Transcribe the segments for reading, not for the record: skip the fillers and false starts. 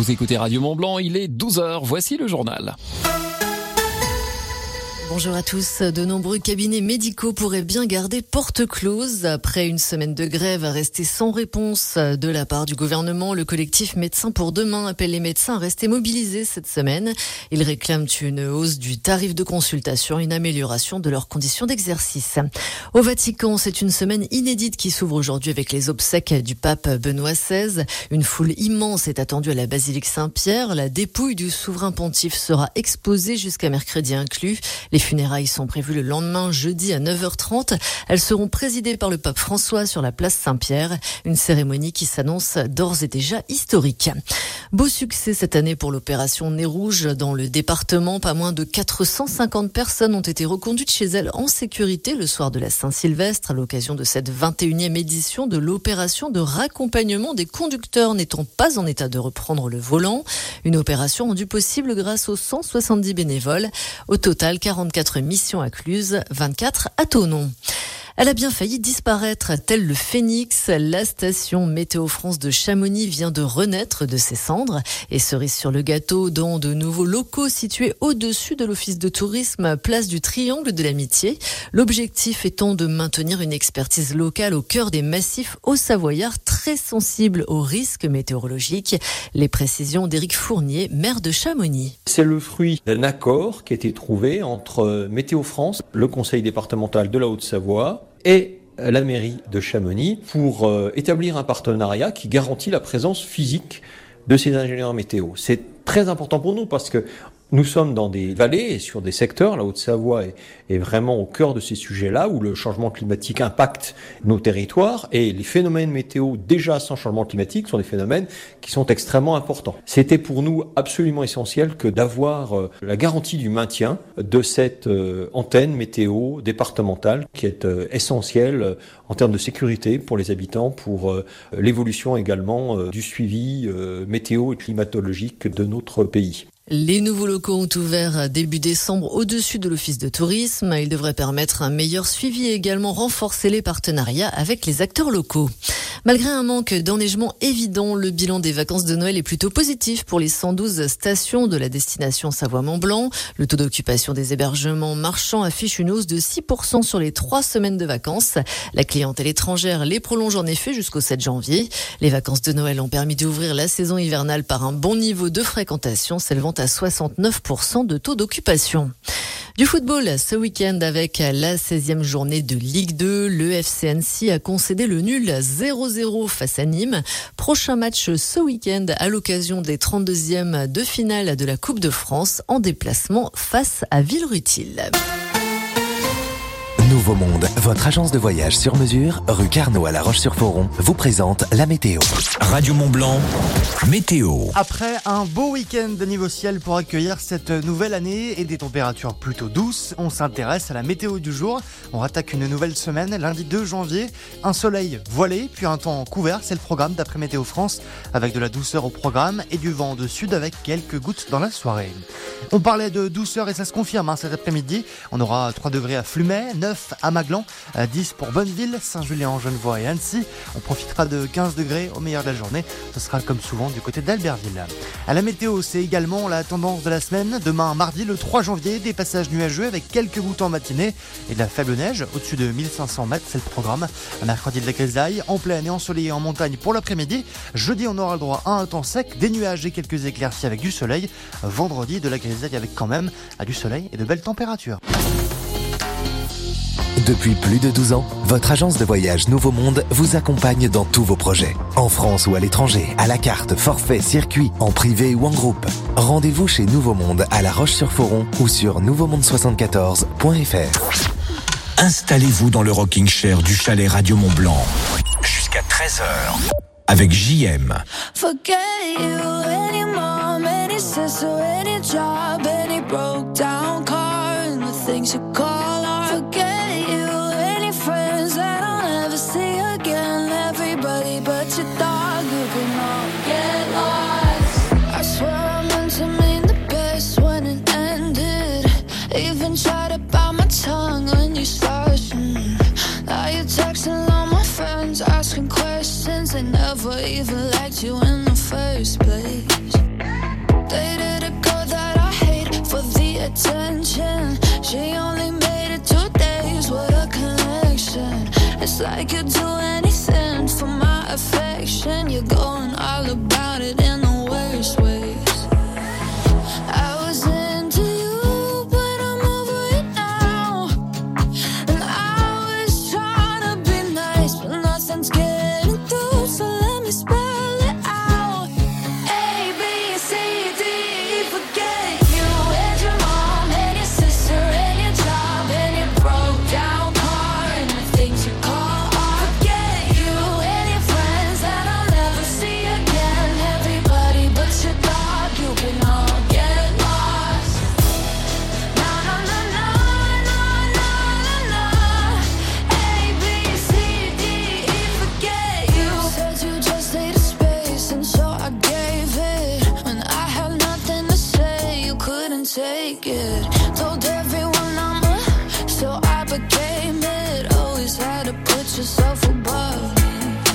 Vous écoutez Radio Mont-Blanc, il est 12h, voici le journal. Bonjour à tous. De nombreux cabinets médicaux pourraient bien garder porte close. Après une semaine de grève restée sans réponse de la part du gouvernement, le collectif Médecins pour demain appelle les médecins à rester mobilisés cette semaine. Ils réclament une hausse du tarif de consultation, une amélioration de leurs conditions d'exercice. Au Vatican, c'est une semaine inédite qui s'ouvre aujourd'hui avec les obsèques du pape Benoît XVI. Une foule immense est attendue à la basilique Saint-Pierre. La dépouille du souverain pontife sera exposée jusqu'à mercredi inclus. Les funérailles sont prévues le lendemain, jeudi à 9h30. Elles seront présidées par le pape François sur la place Saint-Pierre. Une cérémonie qui s'annonce d'ores et déjà historique. Beau succès cette année pour l'opération Nez Rouge dans le département. Pas moins de 450 personnes ont été reconduites chez elles en sécurité le soir de la Saint-Sylvestre à l'occasion de cette 21e édition de l'opération de raccompagnement des conducteurs n'étant pas en état de reprendre le volant. Une opération rendue possible grâce aux 170 bénévoles. Au total, 44 missions incluses, 24 à Thonon. Elle a bien failli disparaître, tel le phénix. La station Météo France de Chamonix vient de renaître de ses cendres. Et cerise sur le gâteau, dans de nouveaux locaux situés au-dessus de l'office de tourisme, place du Triangle de l'Amitié. L'objectif étant de maintenir une expertise locale au cœur des massifs hauts-savoyards très sensibles aux risques météorologiques. Les précisions d'Éric Fournier, maire de Chamonix. C'est le fruit d'un accord qui a été trouvé entre Météo France, le conseil départemental de la Haute-Savoie, et la mairie de Chamonix pour établir un partenariat qui garantit la présence physique de ces ingénieurs météo. C'est très important pour nous parce que nous sommes dans des vallées et sur des secteurs, la Haute-Savoie est vraiment au cœur de ces sujets-là où le changement climatique impacte nos territoires et les phénomènes météo déjà sans changement climatique sont des phénomènes qui sont extrêmement importants. C'était pour nous absolument essentiel que d'avoir la garantie du maintien de cette antenne météo départementale qui est essentielle en termes de sécurité pour les habitants, pour l'évolution également du suivi météo et climatologique de notre pays. Les nouveaux locaux ont ouvert début décembre au-dessus de l'office de tourisme. Ils devraient permettre un meilleur suivi et également renforcer les partenariats avec les acteurs locaux. Malgré un manque d'enneigement évident, le bilan des vacances de Noël est plutôt positif pour les 112 stations de la destination Savoie-Mont-Blanc. Le taux d'occupation des hébergements marchands affiche une hausse de 6% sur les 3 semaines de vacances. La clientèle étrangère les prolonge en effet jusqu'au 7 janvier. Les vacances de Noël ont permis d'ouvrir la saison hivernale par un bon niveau de fréquentation, s'élevant à 69% de taux d'occupation. Du football ce week-end avec la 16e journée de Ligue 2. Le FC Annecy a concédé le nul 0-0 face à Nîmes. Prochain match ce week-end à l'occasion des 32e de finale de la Coupe de France en déplacement face à Villerutil. Nouveau Monde, votre agence de voyage sur mesure, rue Carnot à La Roche-sur-Foron, vous présente la météo. Radio Mont-Blanc, météo. Après un beau week-end de niveau ciel pour accueillir cette nouvelle année et des températures plutôt douces, on s'intéresse à la météo du jour. On rattaque une nouvelle semaine, lundi 2 janvier. Un soleil voilé, puis un temps couvert, c'est le programme d'après Météo France, avec de la douceur au programme et du vent de sud avec quelques gouttes dans la soirée. On parlait de douceur et ça se confirme cet après-midi. On aura 3 degrés à Flumet, 9 à Maglan, 10 pour Bonneville, Saint-Julien, Genevois et Annecy. On profitera de 15 degrés au meilleur de la journée. Ce sera comme souvent du côté d'Albertville. À la météo, c'est également la tendance de la semaine. Demain, mardi, le 3 janvier, des passages nuageux avec quelques gouttes en matinée et de la faible neige au-dessus de 1500 mètres, c'est le programme. Mercredi, de la grisaille, en plaine et ensoleillé en montagne pour l'après-midi. Jeudi, on aura le droit à un temps sec, des nuages et quelques éclaircies avec du soleil. Vendredi, de la grisaille avec quand même du soleil et de belles températures. Depuis plus de 12 ans, votre agence de voyage Nouveau Monde vous accompagne dans tous vos projets. En France ou à l'étranger, à la carte, forfait, circuit, en privé ou en groupe. Rendez-vous chez Nouveau Monde à La Roche-sur-Foron ou sur nouveaumonde74.fr. Installez-vous dans le rocking chair du chalet Radio Mont-Blanc. Jusqu'à 13h. Avec JM. Forget you, any mom, any sister, any job, any broke down car, and the things you call art. Forget you, any friends that I'll never see again. Everybody but your dog, you can all get lost. I swear I meant to mean the best when it ended. Even tried to bite my tongue when you started. Now you're texting all my friends, asking questions. They never even liked you in the first place. It's like you'd do anything for my affection. You're going all about it in the worst ways. I was into you, but I'm over it now. And I was trying to be nice, but nothing's getting through. So let me spell it out. A, B, C, D, E, forget you and your mom and your sister and your job and your broke down car and the things you call art. Forget you and your friends that I'll never see again. Everybody but your dog, you can all get lost. Na na na na na na na na. A, B, C, D, E, forget you. Said you just needed space, and so I gave it. When I had nothing to say, you couldn't take it. Told everyone I'm so I became it. Always had to put yourself above me.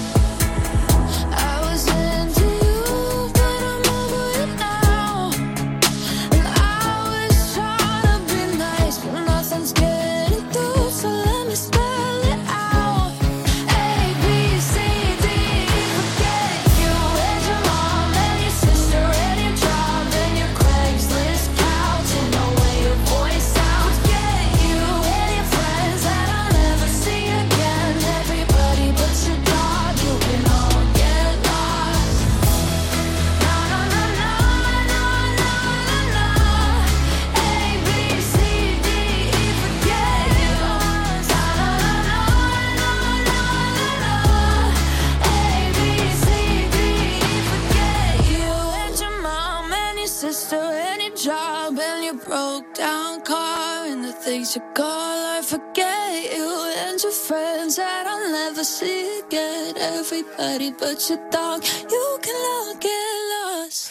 I was into you, but I'm over it now. And I was trying to be nice, but nothing's getting through. So let me spell it out. A, B, C, D, E, forget you and your mom and your sister and your job and your Craigslist couch and the way your voice sounds. Forget you and your friends that I'll never see again. Everybody but your dog, you can all get lost. Na na na na na na na na. A, B, C, D, E, forget you. Na na na na na na na. A, B, C, D, E, forget you and your mom and your sister and your job and your broke down car and the things you call art. Forget you and your friends that I'll never see again. Everybody but your dog, you can all get lost.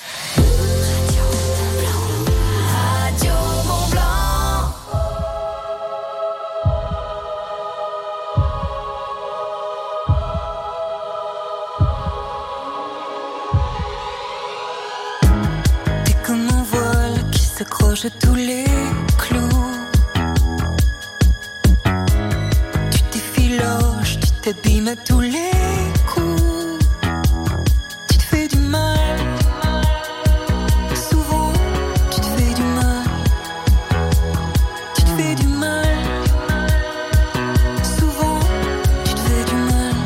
Radio Mont Blanc. T'es comme un voile qui s'accroche à tous les clous. Tu t'effiloches, tu t'abîmes à tous les coups. Tu te fais du mal. Souvent, tu te fais du mal. Tu te fais du mal. Souvent, tu te fais du mal.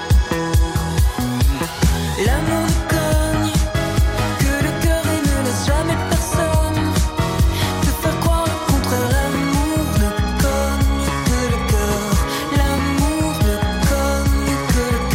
L'amour nous cogne, que le cœur il ne laisse jamais personne te faire croire le contraire. L'amour ne cogne que le cœur. L'amour ne cogne que le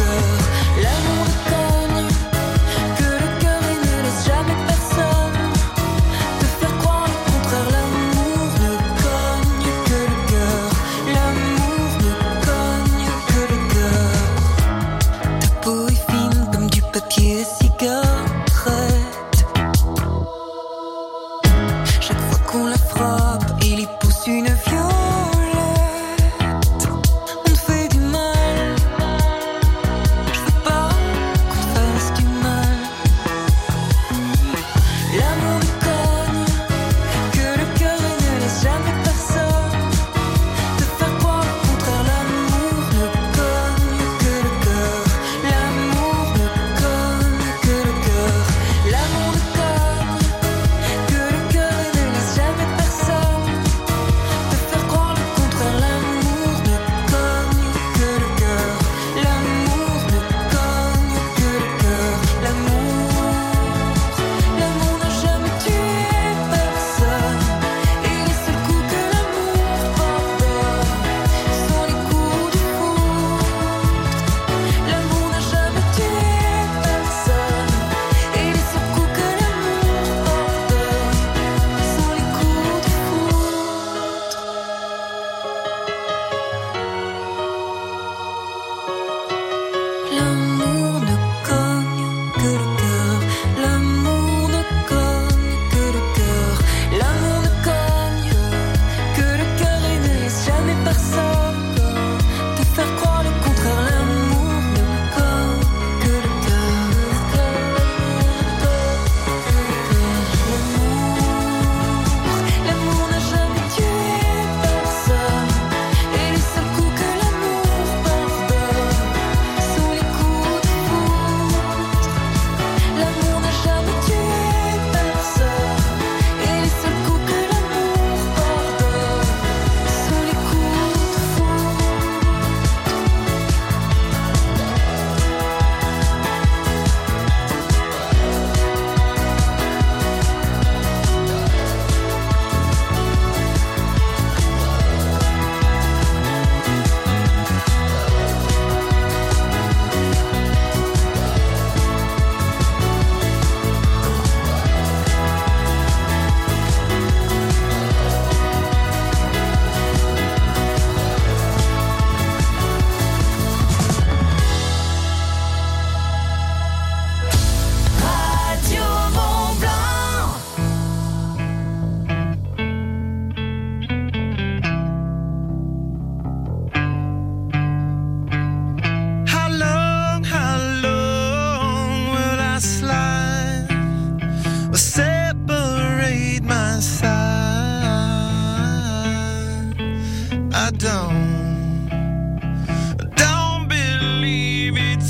don't believe it's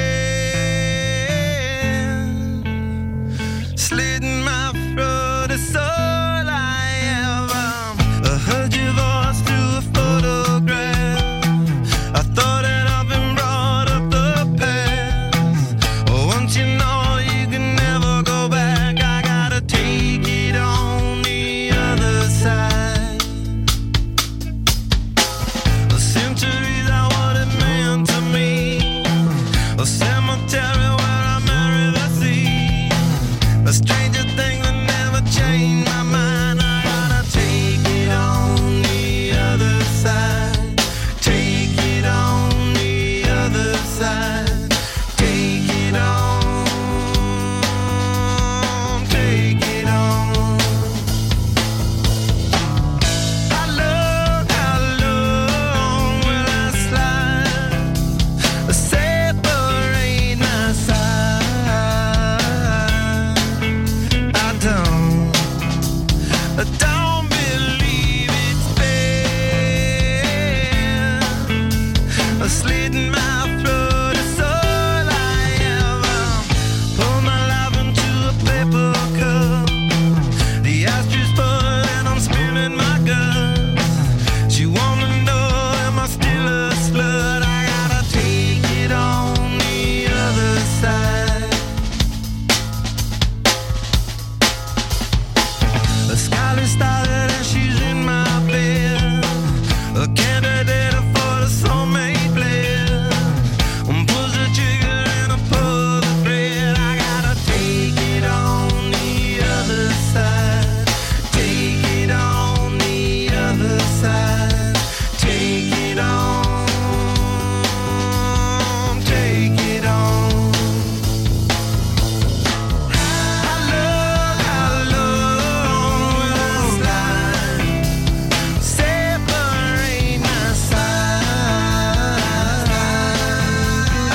been slitting my throat. It's all I ever heard your voice through a photograph. I thought that I've been brought up the past. Once you know you can never go back, I gotta take it on the other side. The centuries are what it meant to me. A cemetery where I marry the sea. A stranger thing that never changed my mind. I gotta take it on the other side. Take it on the other side. Take it on. Take it on. How long will I slide? Separate my side. I don't believe it's been slitting my throat. It's all I ever pour my life into a paper cup. The ashtray full and I'm spilling my guts. She wanna know, am I still a slut? I gotta take it on the other side. The skyline started and she's in my bed. A candidate for the soulmate blend. Pulls the trigger and I pull the thread. I gotta take it on the other side. Take it on the other side. Take it on. Take it on. How long will I slide? Separate my side. I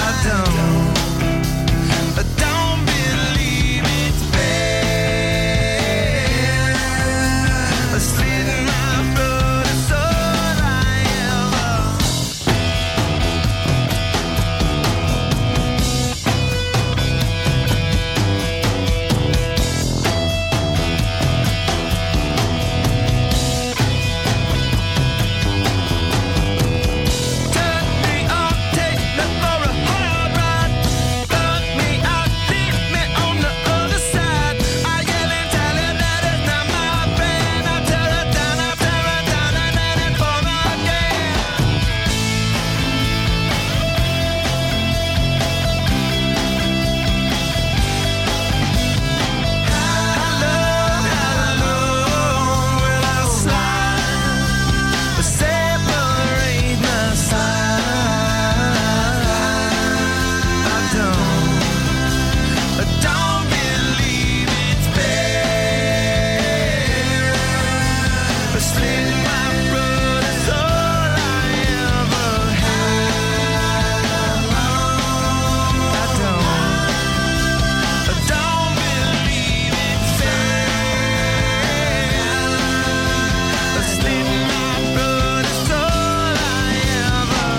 don't believe it's been slitting my throat. It's all I ever. Turn me on, take me for a hard ride. Fuck me out, leave me on the other side. I yell and tell her that it's not my friend. I tear her down, and then it for again. How long will I slide? Separate my side. I don't believe it's been slitting my throat. It's all I ever had. I don't believe it's been slitting my throat. It's all I ever.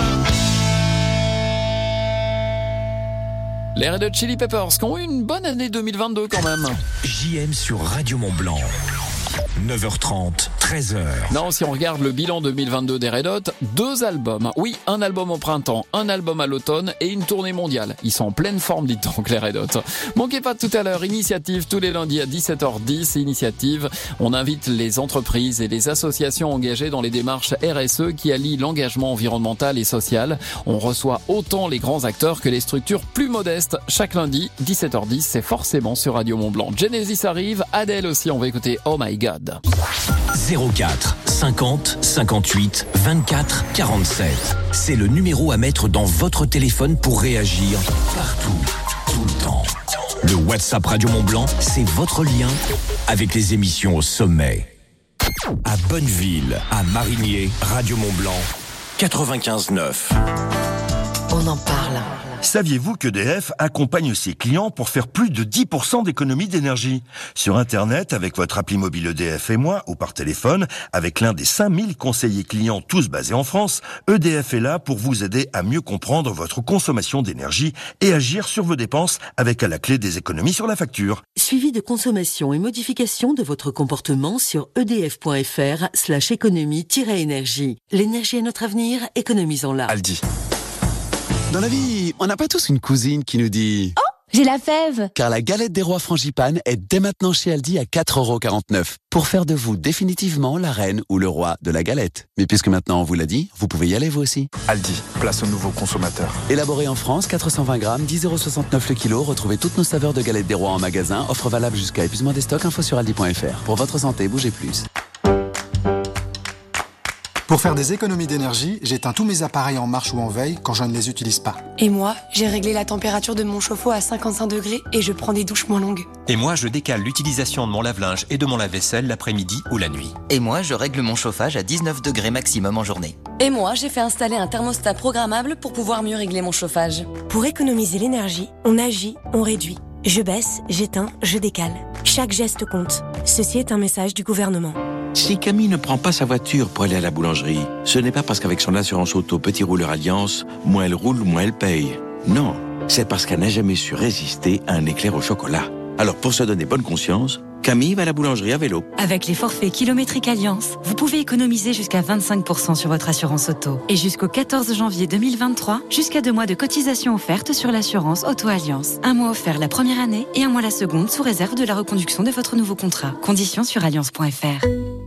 Les Red Hot Chili Peppers qui ont eu une bonne année 2022 quand même. JM sur Radio Mont-Blanc. 9h30, 13h. Non, si on regarde le bilan 2022 des Red Hot, 2 albums. Oui, un album au printemps, un album à l'automne et une tournée mondiale. Ils sont en pleine forme, dit donc, les Red Hot. Manquez pas tout à l'heure, Initiative, tous les lundis à 17h10. Initiative, on invite les entreprises et les associations engagées dans les démarches RSE qui allient l'engagement environnemental et social. On reçoit autant les grands acteurs que les structures plus modestes. Chaque lundi, 17h10, c'est forcément sur Radio Mont-Blanc. Genesis arrive, Adele aussi, on va écouter Oh My God. 04 50 58 24 47. C'est le numéro à mettre dans votre téléphone pour réagir partout, tout le temps. Le WhatsApp Radio Mont-Blanc, c'est votre lien avec les émissions au sommet. À Bonneville, à Marigné, Radio Mont-Blanc, 95.9. on en parle. Saviez-vous qu'EDF accompagne ses clients pour faire plus de 10% d'économie d'énergie? Sur Internet, avec votre appli mobile EDF et moi, ou par téléphone, avec l'un des 5000 conseillers clients tous basés en France, EDF est là pour vous aider à mieux comprendre votre consommation d'énergie et agir sur vos dépenses avec à la clé des économies sur la facture. Suivi de consommation et modification de votre comportement sur edf.fr/économie-énergie. L'énergie est notre avenir, économisons-la. Aldi. Dans la vie, on n'a pas tous une cousine qui nous dit « Oh, j'ai la fève !» Car la galette des rois frangipane est dès maintenant chez Aldi à 4,49 € pour faire de vous définitivement la reine ou le roi de la galette. Mais puisque maintenant on vous l'a dit, vous pouvez y aller vous aussi. Aldi, place aux nouveaux consommateurs. Élaboré en France, 420 grammes, 10,69 € le kilo. Retrouvez toutes nos saveurs de galette des rois en magasin. Offre valable jusqu'à épuisement des stocks. Info sur aldi.fr. Pour votre santé, bougez plus. Pour faire des économies d'énergie, j'éteins tous mes appareils en marche ou en veille quand je ne les utilise pas. Et moi, j'ai réglé la température de mon chauffe-eau à 55 degrés et je prends des douches moins longues. Et moi, je décale l'utilisation de mon lave-linge et de mon lave-vaisselle l'après-midi ou la nuit. Et moi, je règle mon chauffage à 19 degrés maximum en journée. Et moi, j'ai fait installer un thermostat programmable pour pouvoir mieux régler mon chauffage. Pour économiser l'énergie, on agit, on réduit. Je baisse, j'éteins, je décale. Chaque geste compte. Ceci est un message du gouvernement. Si Camille ne prend pas sa voiture pour aller à la boulangerie, ce n'est pas parce qu'avec son assurance auto Petit Rouleur Alliance, moins elle roule, moins elle paye. Non, c'est parce qu'elle n'a jamais su résister à un éclair au chocolat. Alors pour se donner bonne conscience, Camille va à la boulangerie à vélo. Avec les forfaits kilométriques Alliance, vous pouvez économiser jusqu'à 25% sur votre assurance auto. Et jusqu'au 14 janvier 2023, jusqu'à 2 mois de cotisation offerte sur l'assurance Auto Alliance. 1 mois offert la première année et 1 mois la seconde sous réserve de la reconduction de votre nouveau contrat. Conditions sur alliance.fr.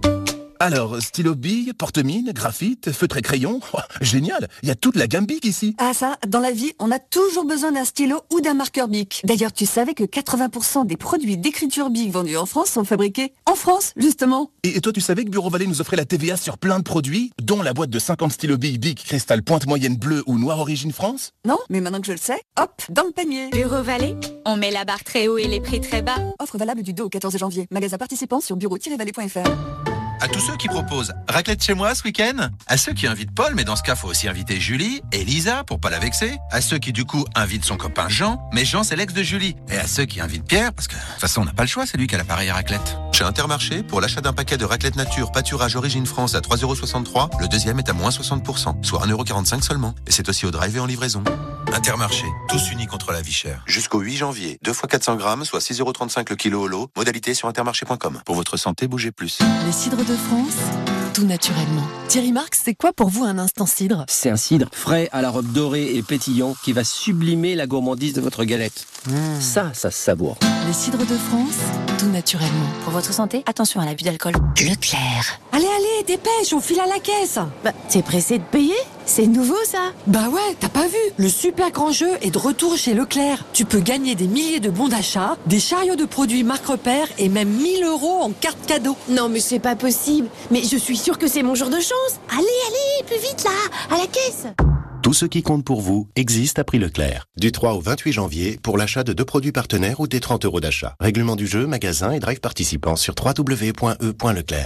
Alors, stylo bille, porte-mine, graphite, feutre et crayon, oh, génial, il y a toute la gamme Bic ici. Ah ça, dans la vie, on a toujours besoin d'un stylo ou d'un marqueur Bic. D'ailleurs, tu savais que 80% des produits d'écriture Bic vendus en France sont fabriqués en France, justement. Et toi, tu savais que Bureau Vallée nous offrait la TVA sur plein de produits, dont la boîte de 50 stylos Bic Bic Cristal Pointe Moyenne Bleue ou Noir Origine France? Non, mais maintenant que je le sais, hop, dans le panier. Bureau Vallée, on met la barre très haut et les prix très bas. Offre valable du 2 au 14 janvier. Magasin participant sur bureau-vallée.fr. À tous ceux qui proposent raclette chez moi ce week-end, à ceux qui invitent Paul, mais dans ce cas faut aussi inviter Julie et Lisa pour pas la vexer, à ceux qui du coup invitent son copain Jean, mais Jean c'est l'ex de Julie, et à ceux qui invitent Pierre, parce que de toute façon on n'a pas le choix, c'est lui qui a l'appareil à raclette. Chez Intermarché, pour l'achat d'un paquet de raclette nature pâturage origine France à 3,63 €, le deuxième est à moins 60%, soit 1,45 € seulement, et c'est aussi au drive et en livraison. Intermarché, tous unis contre la vie chère. Jusqu'au 8 janvier, 2 fois 400 grammes, soit 6,35 € le kilo au lot, modalité sur intermarché.com. Pour votre santé, bougez plus. Les cidres de France, tout naturellement. Thierry Marx, c'est quoi pour vous un instant cidre? C'est un cidre frais à la robe dorée et pétillant qui va sublimer la gourmandise de votre galette. Ça se savoure. Les cidres de France, tout naturellement. Pour votre santé, attention à l'abus d'alcool. Leclerc. Allez, dépêche, on file à la caisse. Bah, t'es pressé de payer? C'est nouveau ça? Bah ouais, t'as pas vu? Le super grand jeu est de retour chez Leclerc. Tu peux gagner des milliers de bons d'achat, des chariots de produits marque repère et même 1 000 € en carte cadeau. Non mais c'est pas possible. Mais je suis sûre que c'est mon jour de chance. Allez, plus vite là, à la caisse. Tout ce qui compte pour vous existe à prix Leclerc. Du 3 au 28 janvier pour l'achat de 2 produits partenaires ou des 30 € d'achat. Règlement du jeu, magasin et drive participants sur www.e.leclerc.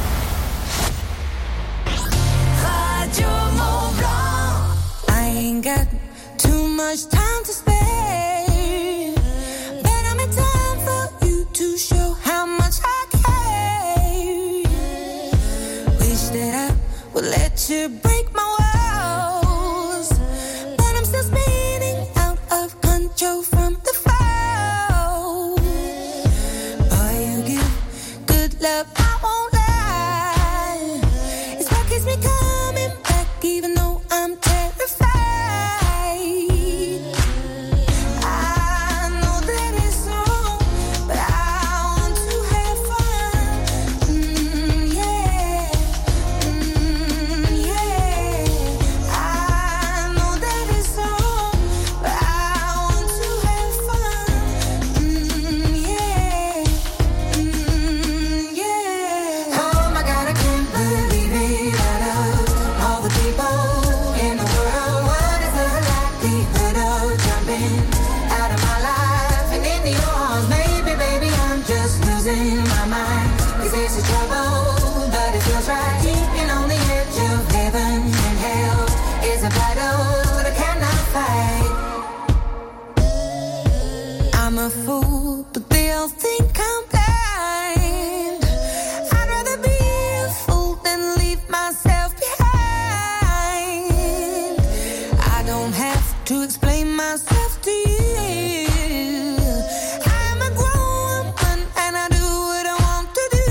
Radio Mont-Blanc. I ain't got too much time to spare, but I'm in time for you to show how much I care. Wish that I would let you break my walls, but I'm still spinning out of control from the fall. Boy, you give good love, I won't lie. It's what keeps me coming back, even though I'm terrified. I know that it's wrong, but I want to have fun. Yeah. Yeah. I know that it's wrong, but I want to have to explain myself to you. I'm a grown woman and I do what I want to do.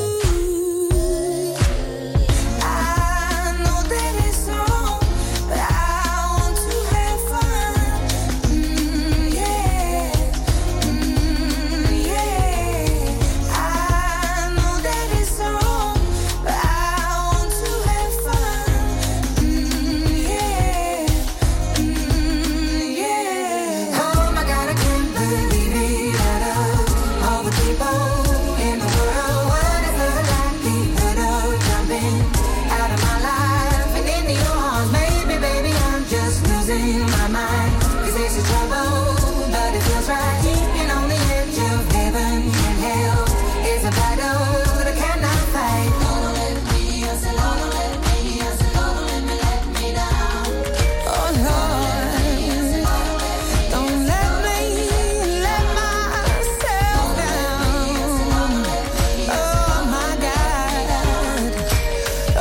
I know that it's wrong, but I want to have fun. Yeah, yeah. I know that it's wrong, but I want to have fun. Yeah, yeah. Oh my God, I can't believe it. Out of all the people in the world, what is the likelihood of jumping out of my life and into your arms? Maybe, baby, I'm just losing my mind. 'Cause this is trouble, but it feels right. Keeping on the edge of heaven and hell is a battle that I cannot fight. Don't let me, I said, don't let me, I said, don't let me down. Oh Lord, don't let me let myself down. Oh my God. Oh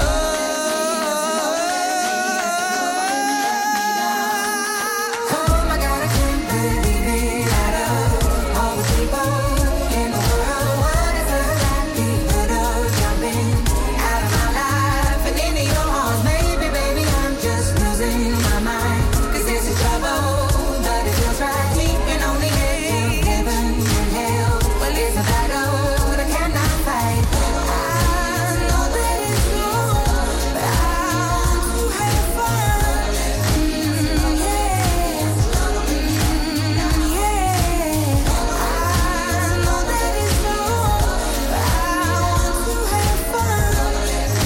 my God, I can't believe it. Out of all the people in the world, what is the likelihood of jumping out of my life and into your arms? Maybe, baby, I'm just losing my mind. 'Cause this is trouble, but it feels right. Keeping on the edge of heaven and hell. Well, it's a battle that I cannot fight. I know that it's wrong, but I want to have fun. Yeah, yeah. I know that it's wrong, but I want to have fun.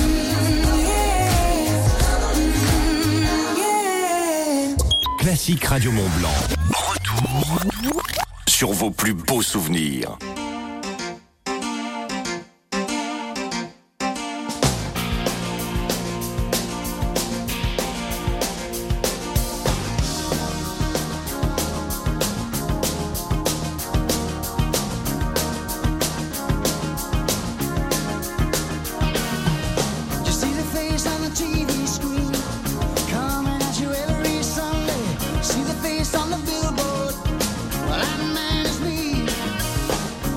Yeah. Classique Radio Mont Blanc. Retour sur vos plus beaux souvenirs. You see the face on the TV screen, coming at you every Sunday. See the face on the billboard, well that man is me.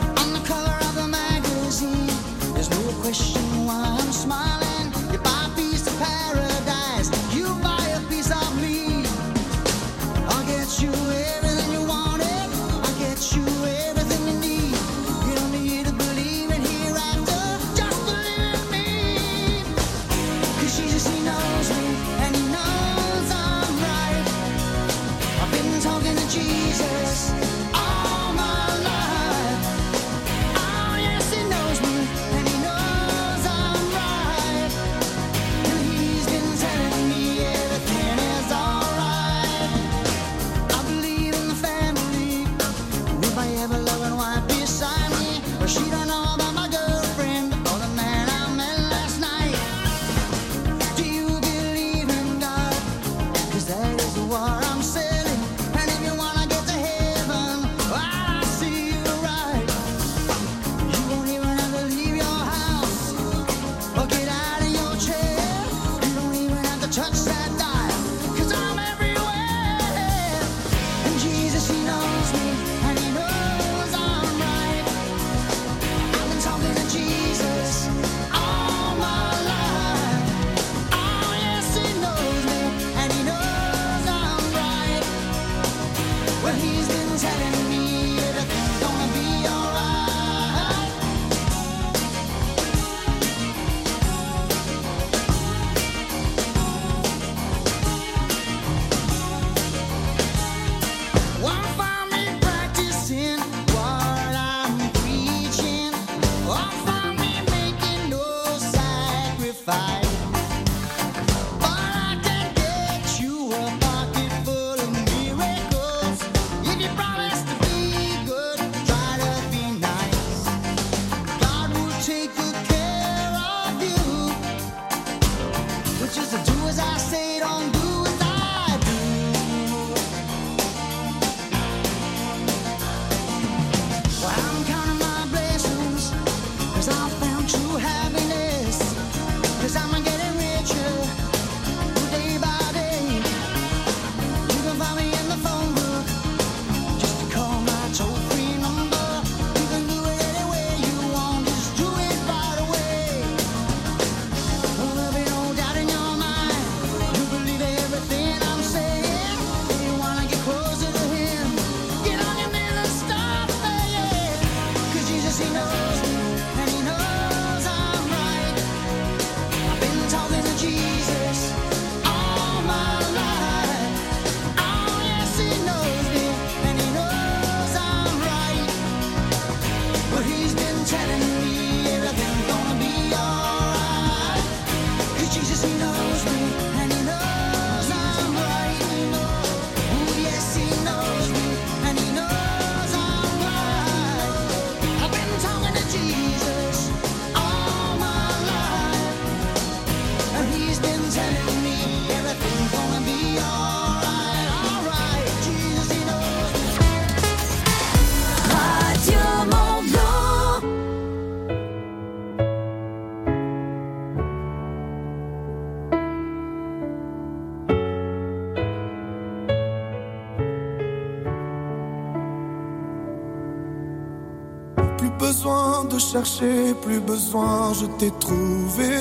besoin de chercher, plus besoin, je t'ai trouvé.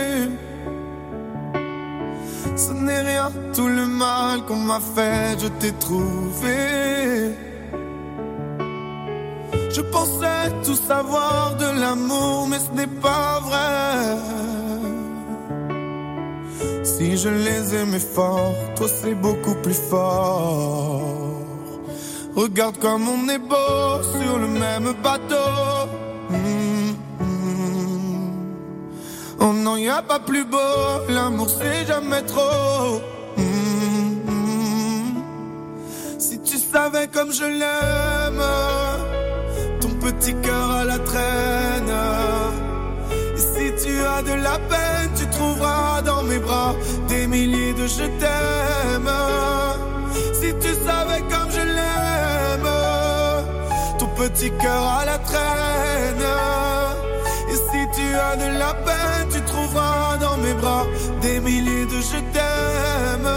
Ce n'est rien, tout le mal qu'on m'a fait, je t'ai trouvé. Je pensais tout savoir de l'amour, mais ce n'est pas vrai. Si je les aimais fort, toi c'est beaucoup plus fort. Regarde comme on est beau sur le même bateau. Oh non, y a pas plus beau, l'amour c'est jamais trop. Si tu savais comme je l'aime, ton petit cœur à la traîne. Et si tu as de la peine, tu trouveras dans mes bras des milliers de je t'aime. Si tu savais comme je l'aime, ton petit cœur à la traîne. Et si tu as de la peine, tu trouveras dans mes bras des milliers de je t'aime.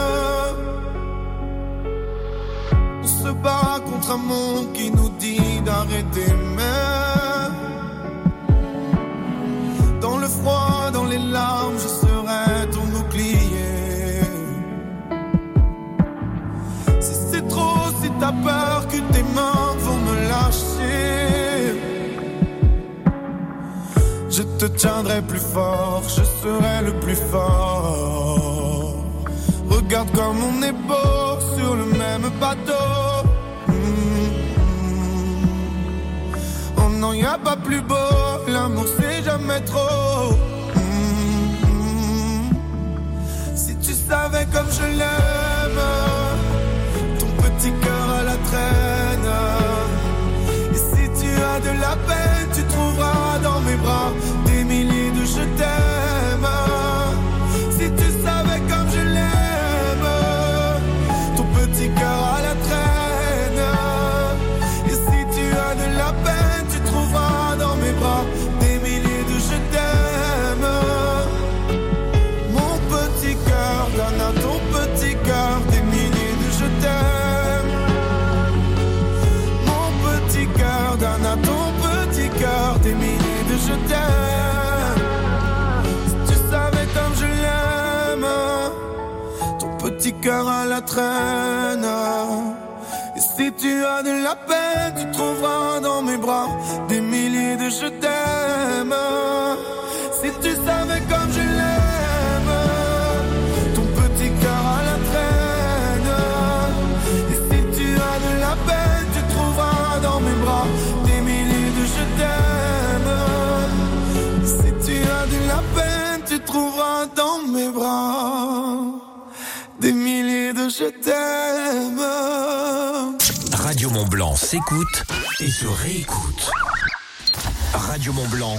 On se bat contre un monde qui nous dit d'arrêter, mais dans le froid, dans les larmes, je serai ton bouclier. Si c'est trop, si t'as peur que tes mains vont me lâcher, je te tiendrai plus fort, je serai le plus fort. Regarde comme on est beau sur le même bateau. Oh non, y a pas plus beau, l'amour c'est jamais trop. Si tu savais comme je l'aime, ton petit cœur à la traîne. Et si tu as de la peine, tu trouveras dans mes bras des milliers de je t'aime. Si tu savais comme je l'aime, ton petit cœur à la traîne. Et si tu as de la peine, tu trouveras dans mes bras des milliers de je t'aime. Mon petit cœur donne à ton petit cœur des milliers de je t'aime. Mon petit cœur donne à ton petit cœur des milliers de je t'aime. Si tu savais comme je l'aime, ton petit cœur à la traîne. Et si tu as de la peine, tu trouveras dans mes bras des milliers de je t'aime. Si tu savais comme je l'aime, ton petit cœur à la traîne. Et si tu as de la peine, tu trouveras dans mes bras des milliers de je t'aime. Si tu as de la peine, tu trouveras dans mes bras des milliers de je t'aime. Radio Mont-Blanc s'écoute et se réécoute. Radio Mont-Blanc,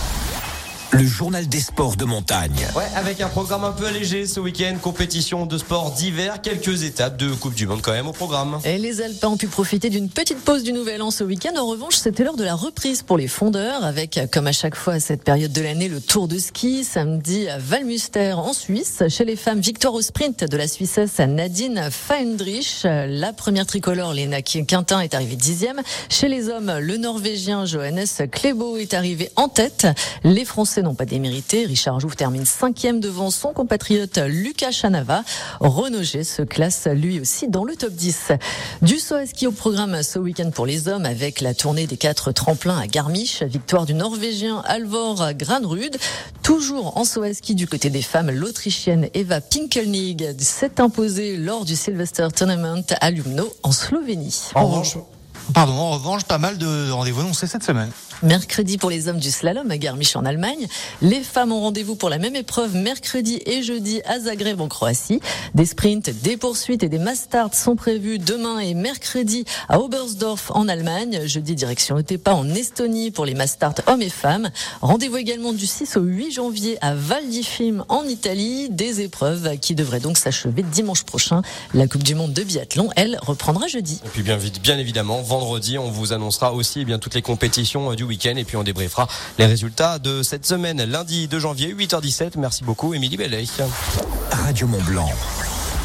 le journal des sports de montagne. Ouais, avec un programme un peu allégé ce week-end, compétition de sport d'hiver, quelques étapes de Coupe du Monde quand même au programme. Et les Alpins ont pu profiter d'une petite pause du Nouvel An ce week-end. En revanche, c'était l'heure de la reprise pour les fondeurs, avec, comme à chaque fois à cette période de l'année, le Tour de ski, samedi à Valmuster en Suisse. Chez les femmes, victoire au sprint de la Suissesse Nadine Feindrich. La première tricolore, Lena Quintin, est arrivée 10e. Chez les hommes, le Norvégien Johannes Klebo est arrivé en tête. Les Français n'ont pas démérité. Richard Jouve termine 5e devant son compatriote Lucas Chanava. Renaud G se classe lui aussi dans le top 10. Du saut à ski au programme ce week-end pour les hommes avec la tournée des 4 tremplins à Garmisch. Victoire du Norvégien Alvor Granerud. Toujours en saut à ski du côté des femmes, l'Autrichienne Eva Pinkelnig s'est imposée lors du Silvester Tournament à Ljubno en Slovénie. En revanche, pas mal de rendez-vous annoncés cette semaine. Mercredi pour les hommes du slalom à Garmisch en Allemagne. Les femmes ont rendez-vous pour la même épreuve mercredi et jeudi à Zagreb en Croatie. Des sprints, des poursuites et des mass starts sont prévus demain et mercredi à Oberstdorf en Allemagne. Jeudi, direction Otepää en Estonie pour les mass starts hommes et femmes. Rendez-vous également du 6 au 8 janvier à Val di Fiemme en Italie. Des épreuves qui devraient donc s'achever dimanche prochain. La Coupe du Monde de biathlon, elle, reprendra jeudi. Et puis bien évidemment, vendredi, on vous annoncera aussi toutes les compétitions du week-end et puis on débriefera les résultats de cette semaine. Lundi 2 janvier, 8h17. Merci beaucoup, Émilie Bellet. Radio Mont-Blanc.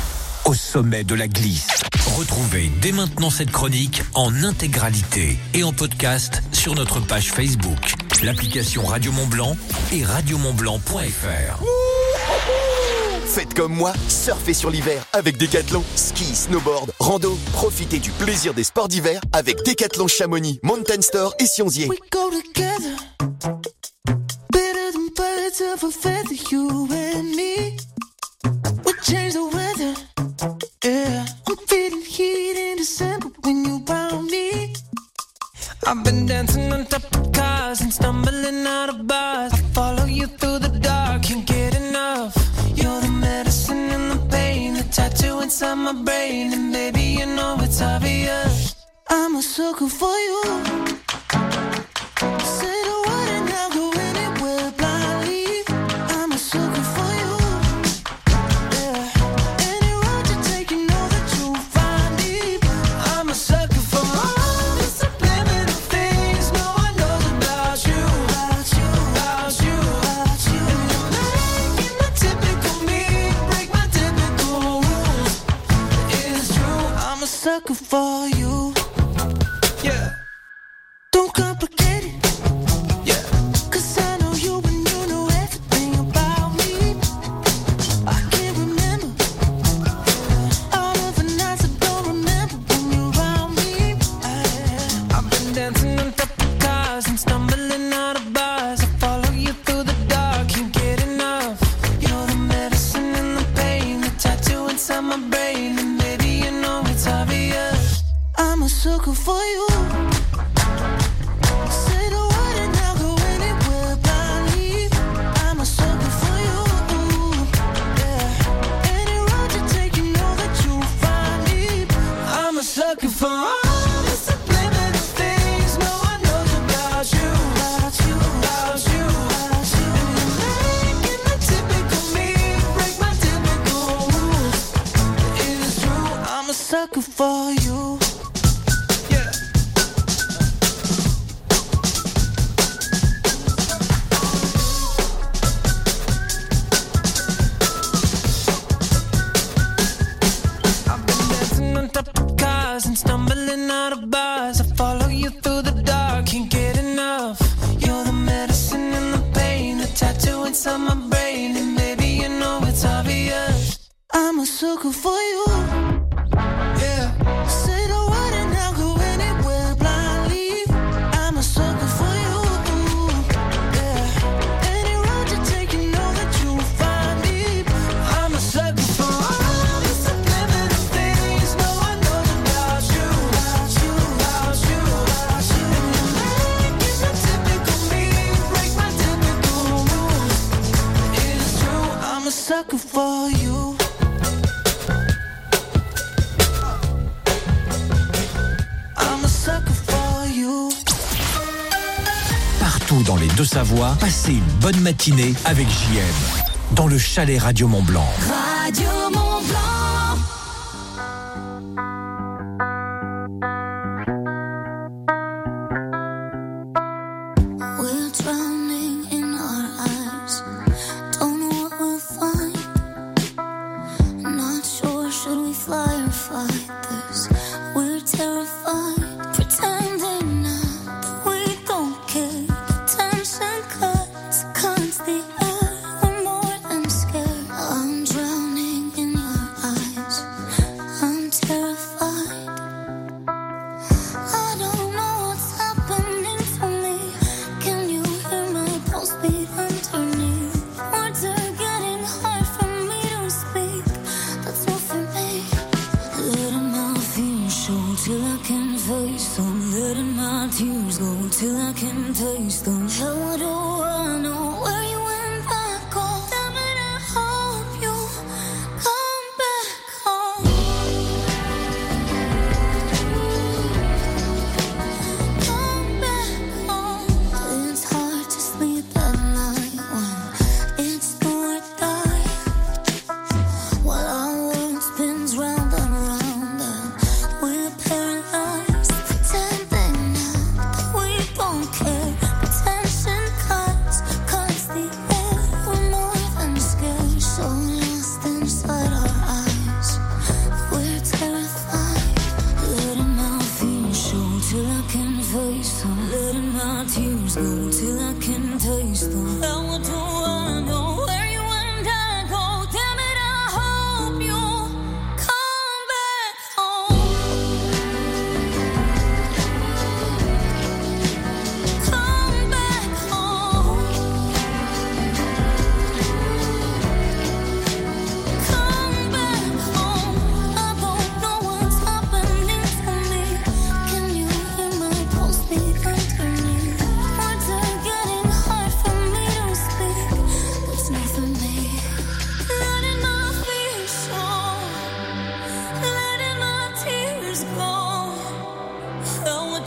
au sommet de la glisse. Retrouvez dès maintenant cette chronique en intégralité et en podcast sur notre page Facebook, l'application Radio Mont-Blanc et radiomontblanc.fr. Faites comme moi, surfez sur l'hiver avec Decathlon. Ski, snowboard, rando. Profitez du plaisir des sports d'hiver avec Decathlon Chamonix, Mountain Store et Sionzier. We go together, better than birds of a feather, you and me. We change the weather, yeah. I'm feeling heat in December when you found me. I've been dancing on top of cars and stumbling out of bars. I follow you through the dark, can't get enough. You're the medicine and the pain, the tattoo inside my brain, and baby, you know it's obvious. I'm a sucker for you. Say the word and I'll go anywhere blindly. I'm a sucker for you. Yeah. Any road you take, you know that you'll find me. I'm a sucker for all the subliminal things no one knows about you. About you, about you, about you. And you're making my typical me break my typical rules. It's true, I'm a sucker for you. Yeah. Don't complicate it. Yeah. 'Cause I know you and you know everything about me. I can't remember all of the nights I don't remember when you're around me. I've been dancing on top of cars and stumbling out of bars. I follow you through the dark, can't get enough. You're the medicine and the pain, the tattoo inside my brain, and baby, you know it's obvious. I'm a sucker for you. Say the word and I'll go anywhere blindly. I'm a sucker for you. Yeah. Any road you take, you know that you'll find me. I'm a sucker for all the subliminal things no one knows about you. About you, about you, about you. And you're making the typical me break my typical rules. It is true, I'm a sucker for you. And stumbling out of bars, I follow you through the dark, can't get enough. You're the medicine and the pain, the tattoo inside my brain, and baby, you know it's obvious. I'm a sucker for you. Yeah. Say the word and I'll go anywhere blindly. I'm a sucker for you. Yeah. Any road you take, you know that you'll find me. I'm a sucker for all the subliminal things no one knows about you. About you, about you, about you. And you're making the typical me break my typical rules. It is true, I'm a sucker for you. I'm a sucker for you. Partout dans les Deux-Savoies, passez une bonne matinée avec JM. Dans le chalet Radio Mont-Blanc. Radio Mont-Blanc. We're drowning in our eyes. Don't know what we'll find. Not sure, should we fly or fight this? We're terrified, pretending now that we don't care. Tension cuts the air. We're more than scared. I'm drowning in your eyes. I'm terrified. I don't know what's happening to me. Can you hear my pulse beat underneath? Words are getting hard for me to speak. That's not for me. Letting my fears show till I can face them. Letting my tears go till I can taste them. How do I know where you went back home? Damn it, I hope you come back home. Come back home. It's hard to sleep at night when it's do or die. While our world spins round and round and we're paralyzed, pretending now that we don't care. But tension cuts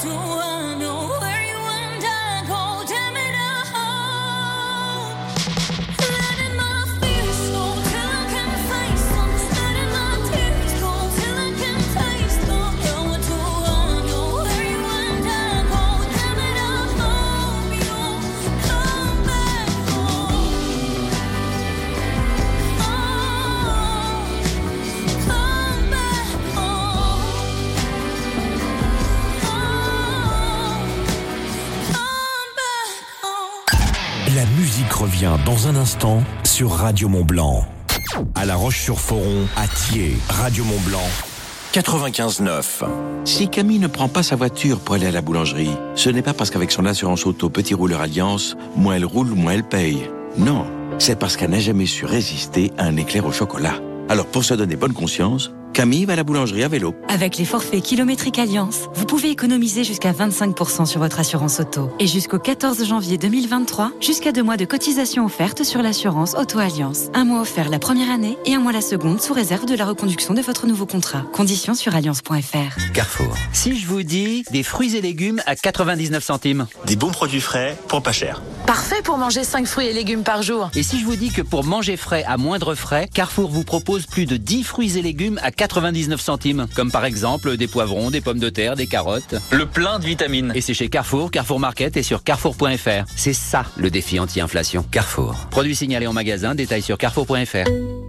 do I know where you and I go? Tell me now. Letting my fears go till I can face them. Letting my tears go till I can taste them. Yeah, what do I know where you and I go? Tell me now. You come back home. Come back home. La musique revient dans un instant sur Radio Mont-Blanc. À La Roche-sur-Foron, à Thiers, Radio Mont-Blanc, 95.9. Si Camille ne prend pas sa voiture pour aller à la boulangerie, ce n'est pas parce qu'avec son assurance auto Petit Rouleur Alliance, moins elle roule, moins elle paye. Non, c'est parce qu'elle n'a jamais su résister à un éclair au chocolat. Alors pour se donner bonne conscience, Camille va à la boulangerie à vélo. Avec les forfaits kilométriques Alliance, vous pouvez économiser jusqu'à 25% sur votre assurance auto. Et jusqu'au 14 janvier 2023, jusqu'à 2 mois de cotisation offerte sur l'assurance Auto Alliance. 1 mois offert la première année et 1 mois la seconde sous réserve de la reconduction de votre nouveau contrat. Conditions sur alliance.fr. Carrefour. Si je vous dis des fruits et légumes à 99 centimes. Des bons produits frais pour pas cher. Parfait pour manger 5 fruits et légumes par jour. Et si je vous dis que pour manger frais à moindre frais, Carrefour vous propose plus de 10 fruits et légumes à 99 centimes. Comme par exemple des poivrons, des pommes de terre, des carottes. Le plein de vitamines. Et c'est chez Carrefour, Carrefour Market et sur carrefour.fr. C'est ça le défi anti-inflation. Carrefour. Produit signalé en magasin, détail sur carrefour.fr.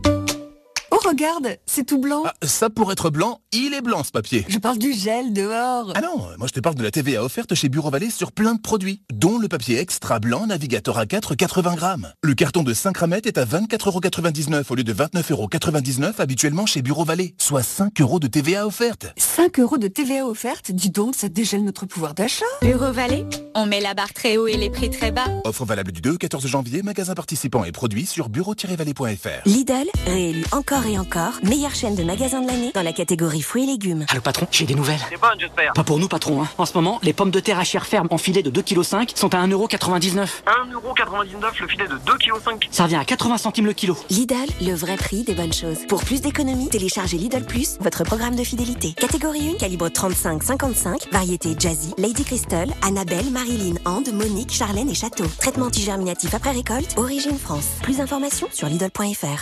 Oh, regarde, c'est tout blanc. Ah, ça, pour être blanc, il est blanc ce papier. Je parle du gel dehors. Ah non, moi je te parle de la TVA offerte chez Bureau Vallée sur plein de produits, dont le papier extra blanc Navigator A4 80 grammes. Le carton de 5 ramettes est à 24,99€ au lieu de 29,99€ habituellement chez Bureau Vallée, soit 5 € de TVA offerte. 5 € de TVA offerte? Dis donc, ça dégèle notre pouvoir d'achat. Bureau Vallée, on met la barre très haut et les prix très bas. Offre valable du 2 au 14 janvier, magasin participant et produits sur bureau-vallée.fr. Lidl, réélu encore et encore, meilleure chaîne de magasins de l'année dans la catégorie fruits et légumes. Allô patron, j'ai des nouvelles. C'est bonne, j'espère. Pas pour nous patron, hein. En ce moment, les pommes de terre à chair ferme en filet de 2,5 kg sont à 1,99€. 1,99€ le filet de 2,5 kg. Ça revient à 80 centimes le kilo. Lidl, le vrai prix des bonnes choses. Pour plus d'économies, téléchargez Lidl Plus, votre programme de fidélité. Catégorie 1, calibre 35-55, variété Jazzy, Lady Crystal, Annabelle, Marilyn, Ande, Monique, Charlène et Château. Traitement antigerminatif après récolte, origine France. Plus d'informations sur Lidl.fr.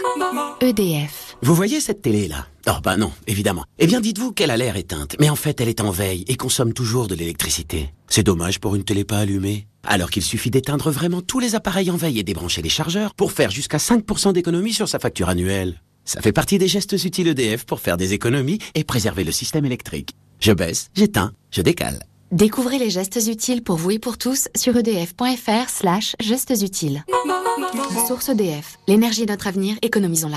EDF. Vous voyez cette télé-là? Oh bah non, évidemment. Eh bien dites-vous qu'elle a l'air éteinte, mais en fait elle est en veille et consomme toujours de l'électricité. C'est dommage pour une télé pas allumée. Alors qu'il suffit d'éteindre vraiment tous les appareils en veille et débrancher les chargeurs pour faire jusqu'à 5% d'économie sur sa facture annuelle. Ça fait partie des gestes utiles EDF pour faire des économies et préserver le système électrique. Je baisse, j'éteins, je décale. Découvrez les gestes utiles pour vous et pour tous sur edf.fr/gestes utiles. Source EDF. L'énergie est notre avenir, économisons-la.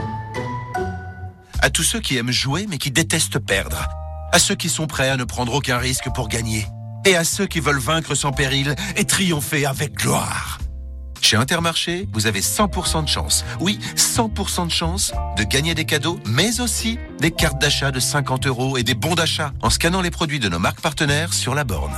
À tous ceux qui aiment jouer mais qui détestent perdre. À ceux qui sont prêts à ne prendre aucun risque pour gagner. Et à ceux qui veulent vaincre sans péril et triompher avec gloire. Chez Intermarché, vous avez 100% de chance. Oui, 100% de chance de gagner des cadeaux, mais aussi des cartes d'achat de 50 € et des bons d'achat en scannant les produits de nos marques partenaires sur la borne.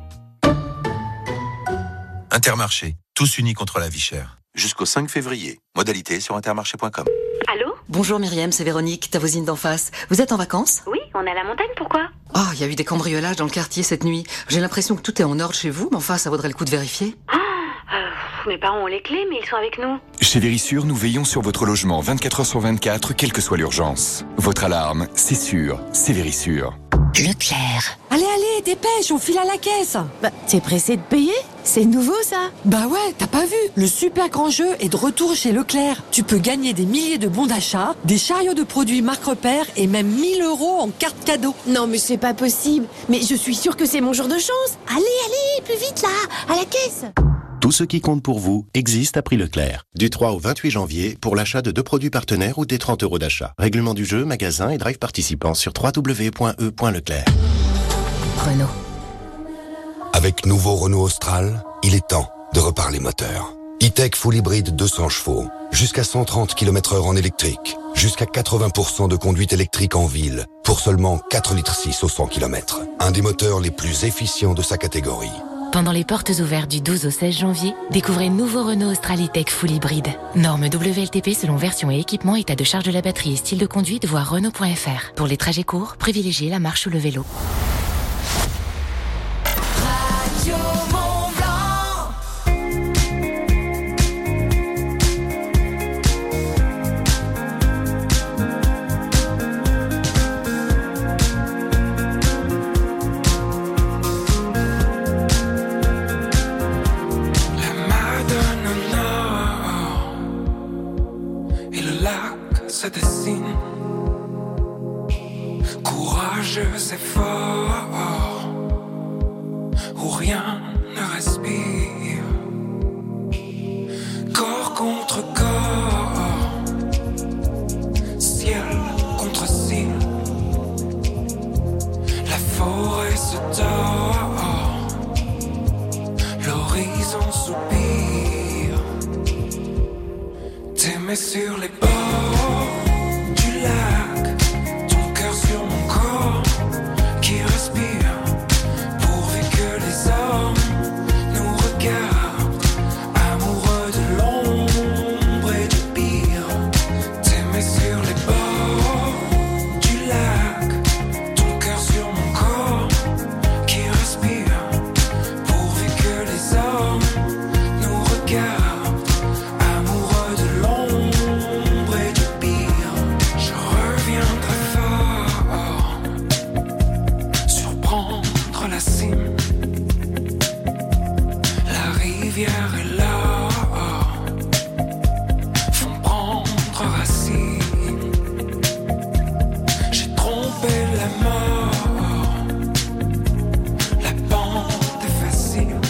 Intermarché, tous unis contre la vie chère. Jusqu'au 5 février. Modalité sur intermarché.com. Allô ? Bonjour Myriam, c'est Véronique, ta voisine d'en face. Vous êtes en vacances ? Oui, on est à la montagne, pourquoi? Oh, il y a eu des cambriolages dans le quartier cette nuit. J'ai l'impression que tout est en ordre chez vous, mais enfin, ça vaudrait le coup de vérifier. Mes parents ont les clés, mais ils sont avec nous. Chez Vérissure, nous veillons sur votre logement 24 h sur 24, quelle que soit l'urgence. Votre alarme, c'est sûr, c'est Vérissure. Leclerc. Allez, dépêche, on file à la caisse. Bah, t'es pressé de payer? C'est nouveau, ça? Bah ouais, t'as pas vu? Le super grand jeu est de retour chez Leclerc. Tu peux gagner des milliers de bons d'achat, des chariots de produits marque repère et même 1 000 € en carte cadeau. Non, mais c'est pas possible. Mais je suis sûre que c'est mon jour de chance. Allez, plus vite là, à la caisse. Tout ce qui compte pour vous existe à prix Leclerc. Du 3 au 28 janvier pour l'achat de 2 produits partenaires ou des 30 € d'achat. Règlement du jeu, magasin et drive participants sur www.e.leclerc. Renault. Avec nouveau Renault Austral, il est temps de reparler moteur. E-Tech Full Hybride 200 chevaux, jusqu'à 130 km/h en électrique, jusqu'à 80% de conduite électrique en ville, pour seulement 4,6 litres au 100 km. Un des moteurs les plus efficients de sa catégorie. Pendant les portes ouvertes du 12 au 16 janvier, découvrez nouveau Renault Austral E-Tech Full Hybride. Norme WLTP selon version et équipement, état de charge de la batterie et style de conduite, voir Renault.fr. Pour les trajets courts, privilégiez la marche ou le vélo. courageux efforts où rien ne respire, corps contre corps, ciel contre ciel, la forêt se tord, l'horizon soupire, t'aimer sur les bords du lac, ton cœur sur mon corps qui respire, pourvu que les hommes nous regardent, amoureux de l'ombre et du pire, t'aimer sur les bords du lac, ton cœur sur mon corps qui respire, pourvu que les hommes nous regardent, amoureux de l'ombre et du pire, je reviendrai fort, surprendre la cime, la rivière est là, font prendre racine, j'ai trompé la mort, la pente est facile,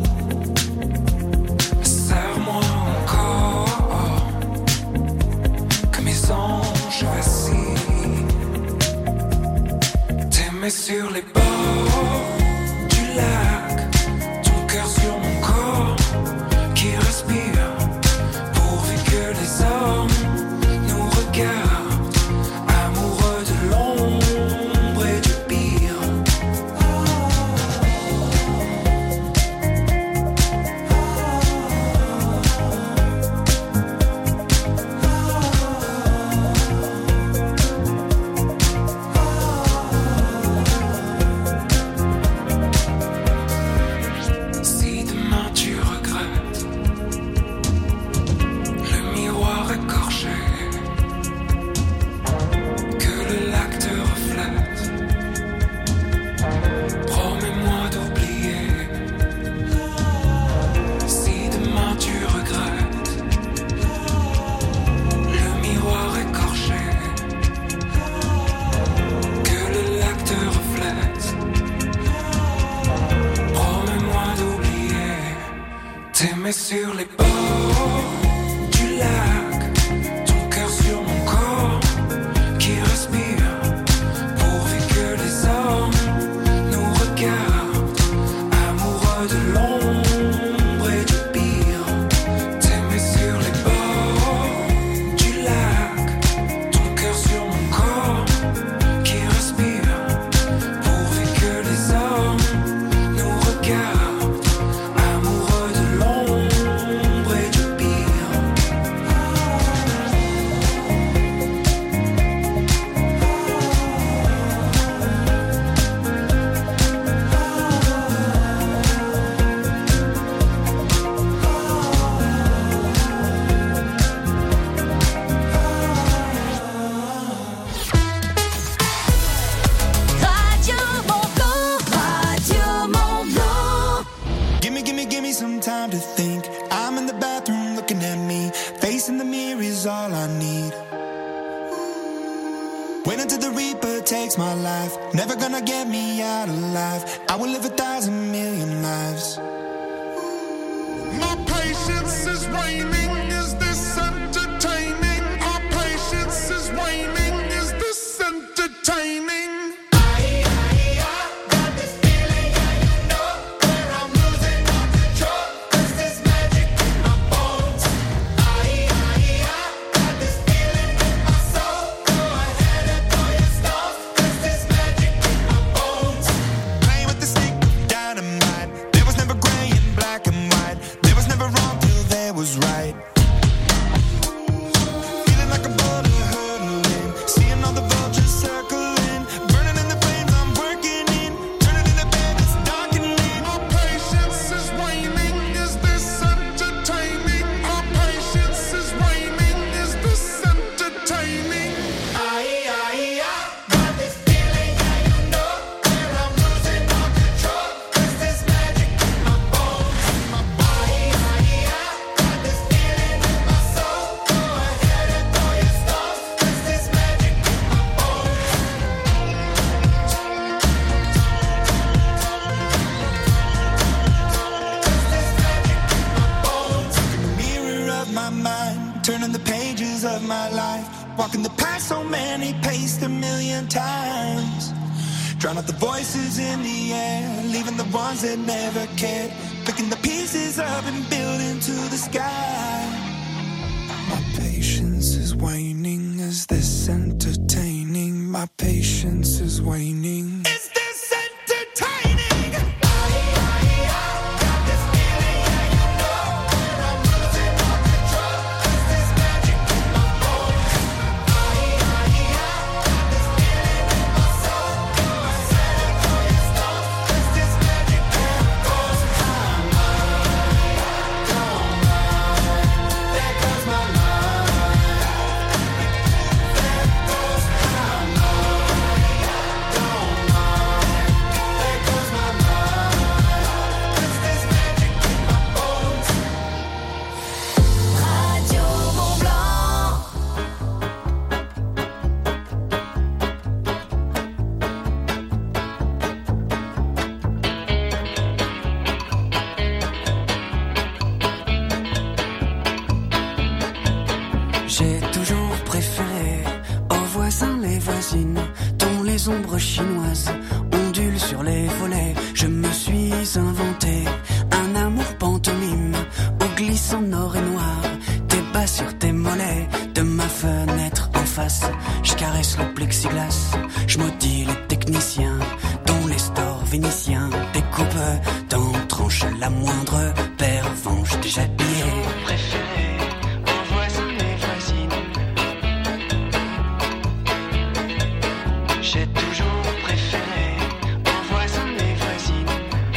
serre-moi encore, que mes anges vacillent, t'aimer sur les bords du lac, ton cœur sur mon corps qui respire, pourvu que les hommes nous regardent, amoureux de l'ombre et du pire. Si demain tu regrettes le miroir écorché, que le lac te reflète, promets-moi d'oublier. Si demain tu regrettes le miroir écorché, que le lac te reflète, promets-moi d'oublier, t'aimer sur les bords du lac, ton cœur sur mon corps qui respire, pourvu que les hommes nous regardent, amoureux de l'ombre et du pire, t'aimer sur les bords du lac, ton cœur sur mon corps qui respire, pourvu que les hommes nous regardent, amoureux de l'ombre et du pire. Radio Mont-Blanc, Radio Mont-Blanc. Gimme some time to think. I'm in the bathroom looking at me. Facing the mirror is all I need. Wait until the Reaper takes my life. Never gonna get me out alive. I will live 1,000,000,000 lives. My patience is waning. Is this entertaining? Our patience is waning. Is this entertaining? Playing with the stick of dynamite. There was never gray and black and white. There was never wrong till there was right. Walking the path so many paced a million times. Drown out the voices in the air, leaving the ones that never cared. Picking the pieces up and building to the sky. My patience is waning. Is this entertaining? My patience is waning. Is this entertaining? Dont les ombres chinoises ondulent sur les volets. Je me suis inventé un amour pantomime au glissant nord et noir. Tes bas sur tes mollets, de ma fenêtre en face. Je caresse le plexiglas, je maudis les techniciens dont les stores vénitiens découpent dans tranches la moindre pervenche déjà pliée. Préféré aux voisins et voisines. J'ai toujours préféré aux voisins et voisines.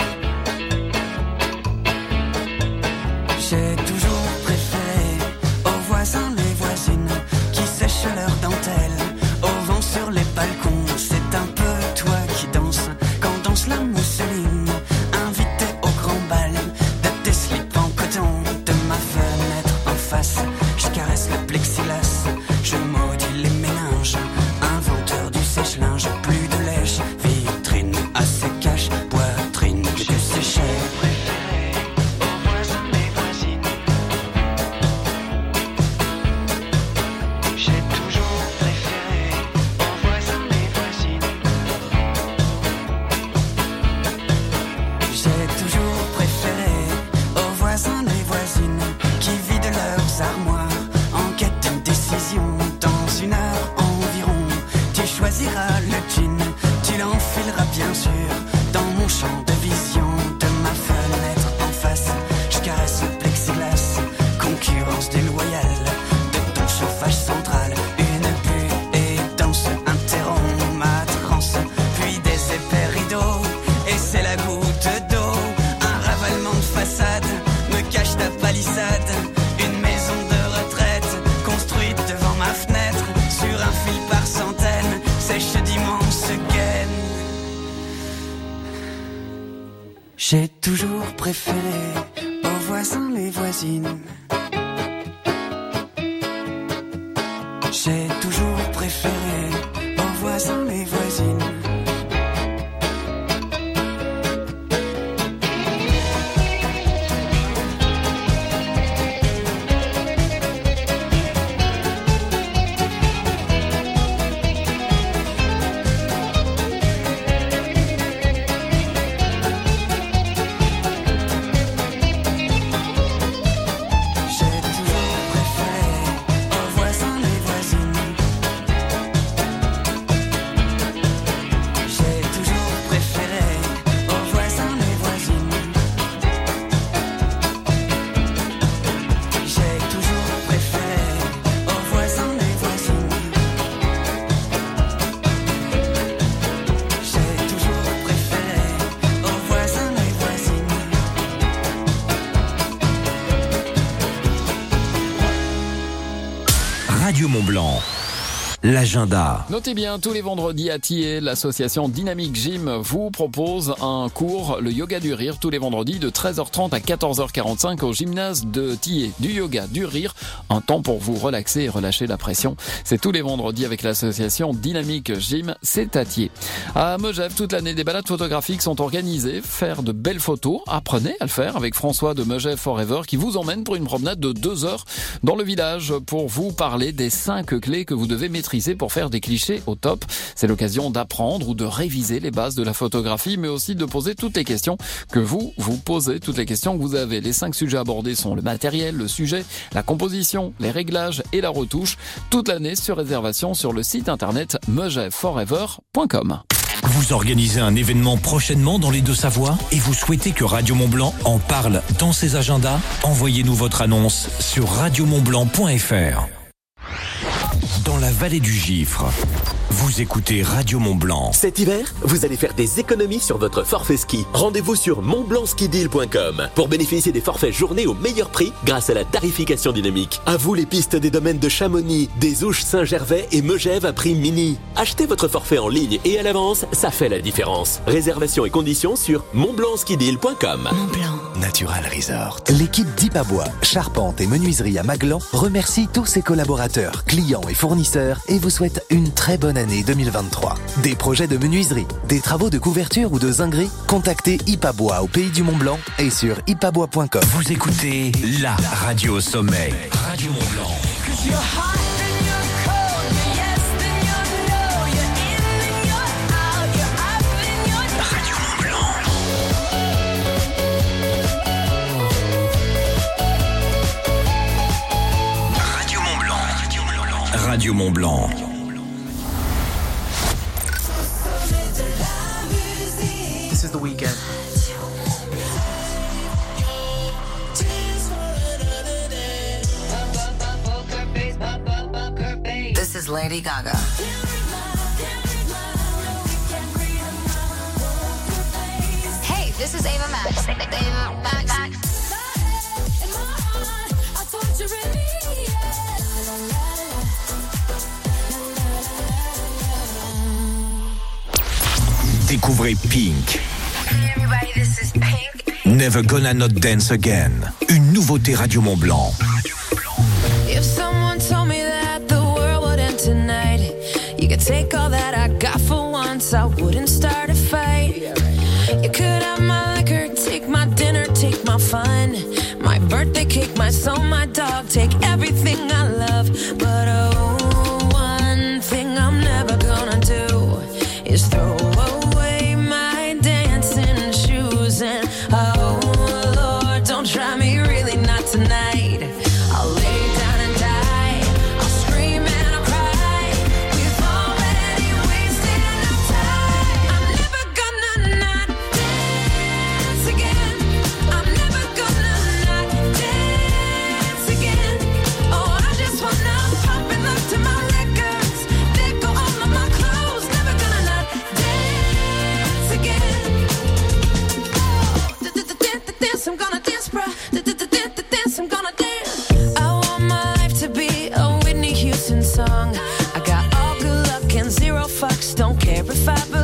J'ai toujours préféré aux voisins et voisines qui sèchent leurs dentelles au vent sur les balcons. C'est un peu toi qui danses quand danse la mousseline. Invité au grand bal de tes slips en coton. De ma fenêtre en face, je caresse le plexiglas. Je maudis les méninges. Inventeur du sèche-linge, plus de lèche, vitrine assez cache, poitrine que séchée. Préféré aux voisins et voisines. J'ai toujours préféré aux voisins et voisines. J'ai toujours préféré aux voisins et voisines qui vident leurs armoires en quête d'une décision dans une heure environ. Tu choisiras le jean, tu l'enfileras bien sûr dans mon champ de vision. De ma fenêtre en face, je caresse le plexiglas. Concurrence déloyale de ton chauffage central. Une bulle et danse interrompt ma transe. Puis des épais rideaux, et c'est la goutte d'eau. Un ravalement de façade me cache ta palissade. Une maison de retraite construite devant ma fenêtre. Sur un fil par centaines, sèche d'immenses gaines. J'ai toujours préféré aux voisins les voisines. J'ai toujours préféré aux voisins les voisines. Radio Mont-Blanc. l'agenda. Notez bien, tous les vendredis à Thiers, l'association Dynamic Gym vous propose un cours, le yoga du rire, tous les vendredis de 13h30 à 14h45 au gymnase de Thiers. Du yoga, du rire, un temps pour vous relaxer et relâcher la pression. C'est tous les vendredis avec l'association Dynamic Gym, c'est à Thiers. À Megève, toute l'année, des balades photographiques sont organisées. Faire de belles photos, apprenez à le faire avec François de Megève Forever qui vous emmène pour une promenade de 2 heures dans le village pour vous parler des 5 clés que vous devez maîtriser pour faire des clichés au top. C'est l'occasion d'apprendre ou de réviser les bases de la photographie, mais aussi de poser toutes les questions que vous posez, toutes les questions que vous avez. Les 5 sujets abordés sont le matériel, le sujet, la composition, les réglages et la retouche. Toute l'année sur réservation sur le site internet megèveforever.com. Vous organisez un événement prochainement dans les Deux-Savoies et vous souhaitez que Radio Mont-Blanc en parle dans ses agendas? Envoyez-nous votre annonce sur radiomontblanc.fr. Dans la vallée du Gifre, vous écoutez Radio Mont-Blanc. Cet hiver, vous allez faire des économies sur votre forfait ski. Rendez-vous sur montblancskideal.com pour bénéficier des forfaits journée au meilleur prix grâce à la tarification dynamique. À vous les pistes des domaines de Chamonix, des Ouches Saint-Gervais et Megève à prix mini. Achetez votre forfait en ligne et à l'avance, ça fait la différence. Réservation et conditions sur montblancskideal.com. Montblanc Natural Resort. L'équipe d'Ipabois, charpente et menuiserie à Maglan remercie tous ses collaborateurs, clients et fournisseurs et vous souhaite une très bonne année 2023. Des projets de menuiserie, des travaux de couverture ou de zinguerie, contactez Ipabois au Pays du Mont-Blanc et sur ipabois.com. Vous écoutez la radio au sommet. Radio Mont-Blanc. Radio Mont-Blanc. This is The Weeknd. This is Lady Gaga. Hey, this is Ava Max. Ava Max. Découvrez Pink. Never Gonna Not Dance Again. Une nouveauté Radio Mont-Blanc. If someone told me that the world would end tonight, you could take all that I got for once, I wouldn't start a fight. You could have my liquor, take my dinner, take my fun, my birthday cake, my soul, my dog, take everything I love. But oh, one thing I'm never gonna do is throw away my dancing shoes. And oh Lord, don't try me, really not tonight. I'll lay down and die, I'll scream and I'll cry. We've already wasted enough time. I'm never gonna not dance again. I'm never gonna not dance again. Oh, I just wanna pop and look to my records. They go all of my clothes. Never gonna not dance again. Dance, I'm gonna dance, bruh. Dance, I'm gonna dance. I want my life to be a Whitney Houston song. I got all good luck and zero fucks. Don't care if I believe